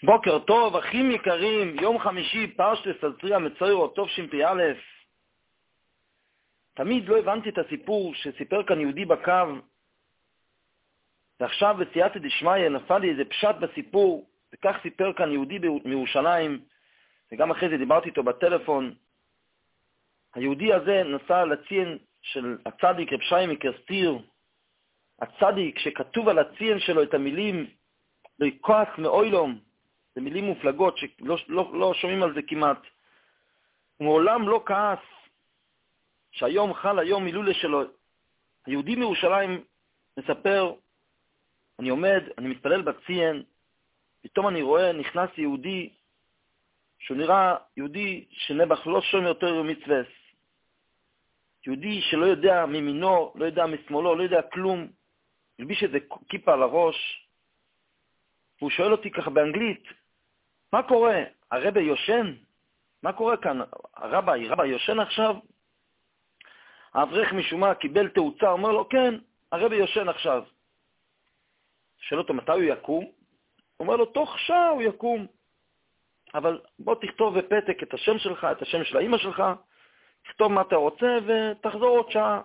בוקר טוב, אחים יקרים, יום חמישי, פרשת סלצריה מצוירו, טוב שמפ"א. תמיד לא הבנתי את הסיפור שסיפר כאן יהודי בקו, ועכשיו בסייעתא דשמיא נפל לי איזה פשט בסיפור, וכך סיפר כאן יהודי מירושלים, וגם אחרי זה דיברתי איתו בטלפון. היהודי הזה נסע לציין של הצדיק רב שי מקרסטיר, הצדיק שכתוב על הציין שלו את המילים לא יכעס מאוילום, זה מילים מופלגות שלא שומעים על זה כמעט. הוא מעולם לא כעס שהיום חל היום מילולה שלו. היהודי מירושלים מספר, אני עומד, אני מתפלל בציין, פתאום אני רואה, נכנס יהודי, שהוא נראה יהודי שנבח לא שומע יותר מצווס. יהודי שלא יודע מימינו, לא יודע משמאלו, לא יודע כלום, מלביש איזה כיפה על הראש, והוא שואל אותי ככה באנגלית, מה קורה? הרבי יושן? מה קורה כאן? רבי יושן עכשיו? האברך משום מה קיבל תאוצה, אומר לו, כן, הרבי יושן עכשיו. שואל אותו, מתי הוא יקום? הוא אומר לו, תוך שעה הוא יקום. אבל בוא תכתוב בפתק את השם שלך, את השם של האמא שלך, תכתוב מה אתה רוצה ותחזור עוד שעה.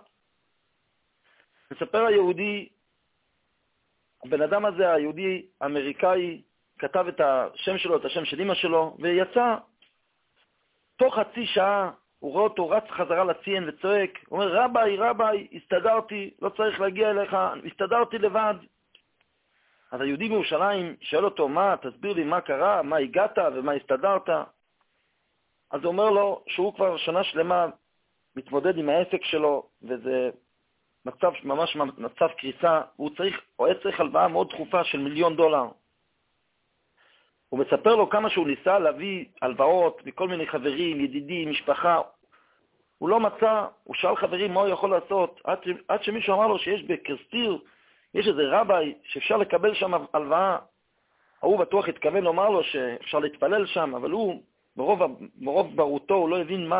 מספר היהודי, הבן אדם הזה, היהודי האמריקאי, כתב את השם שלו, את השם של אמא שלו, ויצא. תוך חצי שעה הוא רואה אותו, רץ חזרה לציין וצועק, הוא אומר, רבי, הסתדרתי, לא צריך להגיע אליך, הסתדרתי לבד. אז היהודי מירושלים שואל אותו, מה, תסביר לי מה קרה, מה הגעת ומה הסתדרת. אז הוא אומר לו שהוא כבר שנה שלמה מתמודד עם העסק שלו, וזה מצב, ממש מצב קריסה, הוא היה צריך הלוואה מאוד דחופה של $1,000,000. הוא מספר לו כמה שהוא ניסה להביא הלוואות מכל מיני חברים, ידידים, משפחה. הוא לא מצא, הוא שאל חברים מה הוא יכול לעשות, עד שמישהו אמר לו שיש בקרסטיר, יש איזה רבי שאפשר לקבל שם הלוואה. הוא בטוח התכוון לומר לו שאפשר להתפלל שם, אבל הוא, ברוב ברותו, הוא לא הבין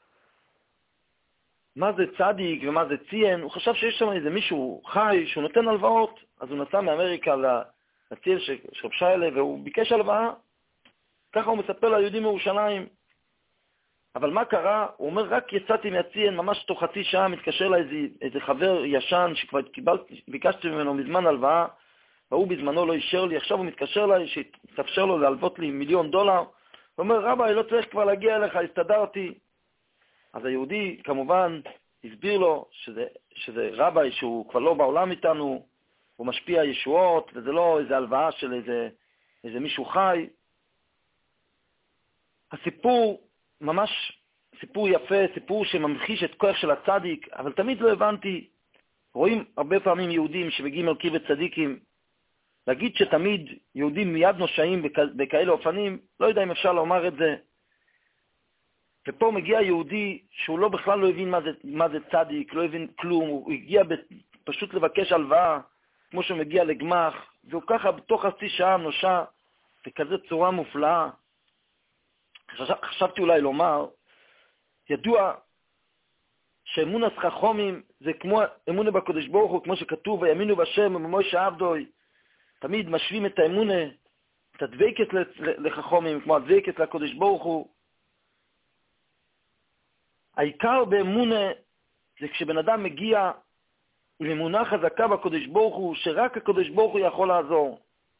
מה זה צדיק ומה זה ציין. הוא חשב שיש שם איזה מישהו חי שהוא נותן הלוואות, אז הוא נסע מאמריקה לציין של רב שיילה, והוא ביקש הלוואה. ככה הוא מספר ליהודים מירושלים. אבל מה קרה? הוא אומר, רק יצאתי מהציין, ממש תוך חצי שעה מתקשר לה איזה חבר ישן שכבר ביקשתי ממנו מזמן הלוואה, והוא בזמנו לא אישר לי, עכשיו הוא מתקשר לה שתאפשר לו להלוות לי $1,000,000. הוא אומר, רבי, לא צריך כבר להגיע אליך, הסתדרתי. אז היהודי כמובן הסביר לו שזה רבי שהוא כבר לא בעולם איתנו, הוא משפיע ישועות, וזה לא איזה הלוואה של איזה מישהו חי. הסיפור ממש סיפור יפה, סיפור שממחיש את כוח של הצדיק, אבל תמיד לא הבנתי, רואים הרבה פעמים יהודים שמגיעים על קרבת צדיקים, להגיד שתמיד יהודים מיד נושאים בכאלה אופנים, לא יודע אם אפשר לומר את זה. ופה מגיע יהודי שהוא בכלל לא הבין מה זה צדיק, לא הבין כלום, הוא הגיע פשוט לבקש הלוואה, כמו שהוא מגיע לגמח, והוא ככה בתוך חצי שעה נושע, בכזה צורה מופלאה. חשבתי אולי לומר, ידוע שאמונת חכמים זה כמו אמונה בקדוש ברוך הוא, כמו שכתוב, ויאמינו בשם ובמשה עבדוי. תמיד משווים את האמונה, את הדבקת לחכמים, כמו הדבקת לקדוש ברוך הוא. העיקר באמונה זה כשבן אדם מגיע עם אמונה חזקה בקדוש ברוך הוא, שרק הקדוש ברוך הוא יכול לעזור.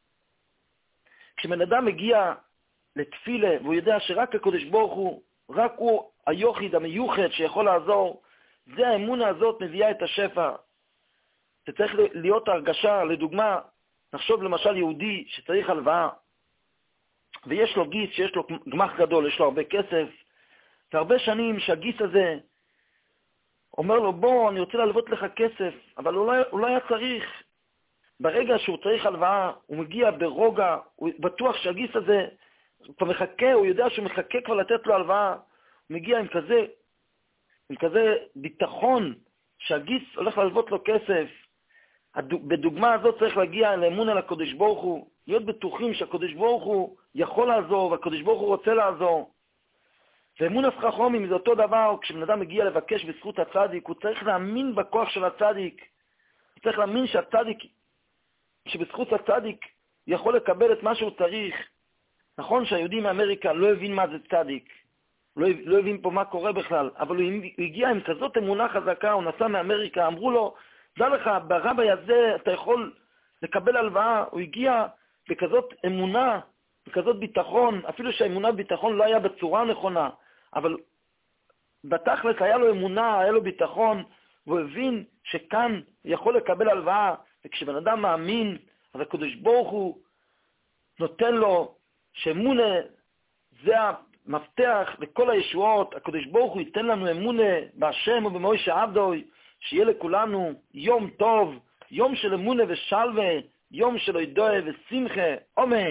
כשבן אדם מגיע לתפילה, והוא יודע שרק הקדוש ברוך הוא, רק הוא היוחיד המיוחד שיכול לעזור, זה האמונה הזאת מביאה את השפע. זה צריך להיות הרגשה, לדוגמה, נחשוב למשל יהודי שצריך הלוואה, ויש לו גיס שיש לו גמח גדול, יש לו הרבה כסף, והרבה שנים שהגיס הזה אומר לו, בוא, אני רוצה להלוות לך כסף, אבל הוא לא היה צריך. ברגע שהוא צריך הלוואה, הוא מגיע ברוגע, הוא בטוח שהגיס הזה, הוא כבר מחכה, הוא יודע שהוא מחכה כבר לתת לו הלוואה, הוא מגיע עם כזה ביטחון שהגיס הולך להלוות לו כסף. בדוגמה הזאת צריך להגיע לאמון על הקדוש ברוך הוא, להיות בטוחים שהקדוש ברוך הוא יכול לעזור, והקדוש ברוך הוא רוצה לעזור. ואמונת חכמים זה אותו דבר, כשבן אדם מגיע לבקש בזכות הצדיק, הוא צריך להאמין בכוח של הצדיק. הוא צריך להאמין שבזכות הצדיק יכול לקבל את מה שהוא צריך. נכון שהיהודי מאמריקה לא הבין מה זה צדיק, לא הבין פה מה קורה בכלל, אבל הוא הגיע עם כזאת אמונה חזקה, הוא נסע מאמריקה, אמרו לו, דע לך, ברבי הזה אתה יכול לקבל הלוואה, הוא הגיע בכזאת אמונה, בכזאת ביטחון, אפילו שהאמונה ביטחון לא היה בצורה נכונה, אבל בתכלס היה לו אמונה, היה לו ביטחון, והוא הבין שכאן יכול לקבל הלוואה, וכשבן אדם מאמין, אז הקדוש ברוך הוא נותן לו שאמונה זה המפתח לכל הישועות. הקדוש ברוך הוא ייתן לנו אמונה בהשם ובמוישה עבדוי, שיהיה לכולנו יום טוב, יום של אמונה ושלווה, יום של הודיה ושמחה, אמן.